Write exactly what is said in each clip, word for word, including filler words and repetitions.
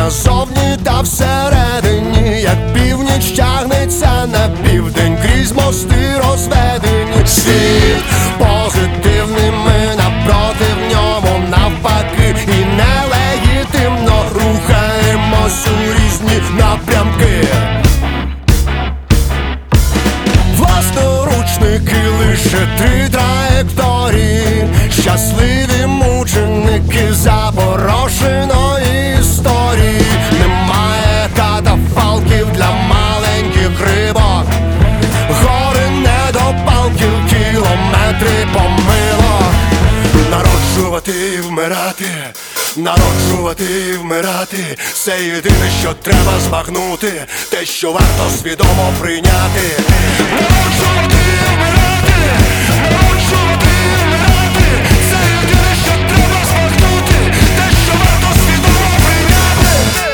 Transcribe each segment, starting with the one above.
назовні та всередині, як північ тягнеться на південь, крізь мости розведені. Світ позитивний, ми напроти в ньому навпаки, і нелегітимно рухаємось у різні напрямки. Власноручники лише три траєкторії, щасливі мученики запорошеної історії. Немає катафалків для маленьких рибок, гори недопалків, кілометри помилок. Народжувати і вмирати, народжувати і вмирати — це єдине, що треба збагнути, те, що варто свідомо прийняти. Народжувати і вмирати, народжувати і вмирати — це єдине, що треба збагнути, те, що варто свідомо прийняти.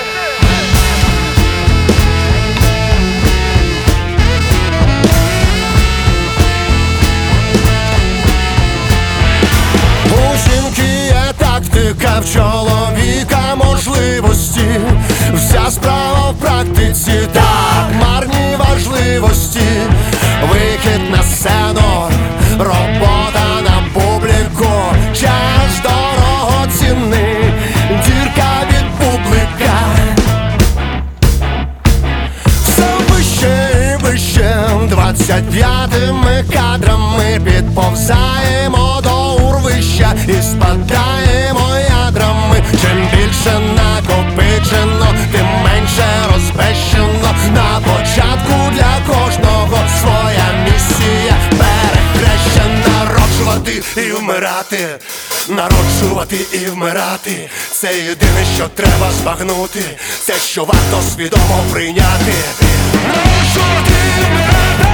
У жінки є тактика, в чоловіка можливості. Вся справа в практиці, так, марні важливості. Вихід на сцену, робота на публіку, час дорогоцінний, дірка від бублика. Все вище і вище, двадцять п'ятими кадрами підповзаємо до урвища і спадаємо ядрами. Чим більше накопичено, тим менше розбещено. На початку для кожного своя місія перехрещена. Народжувати і вмирати, народжувати і вмирати — це єдине, що треба збагнути, це, що варто свідомо прийняти. Народжувати і вмирати.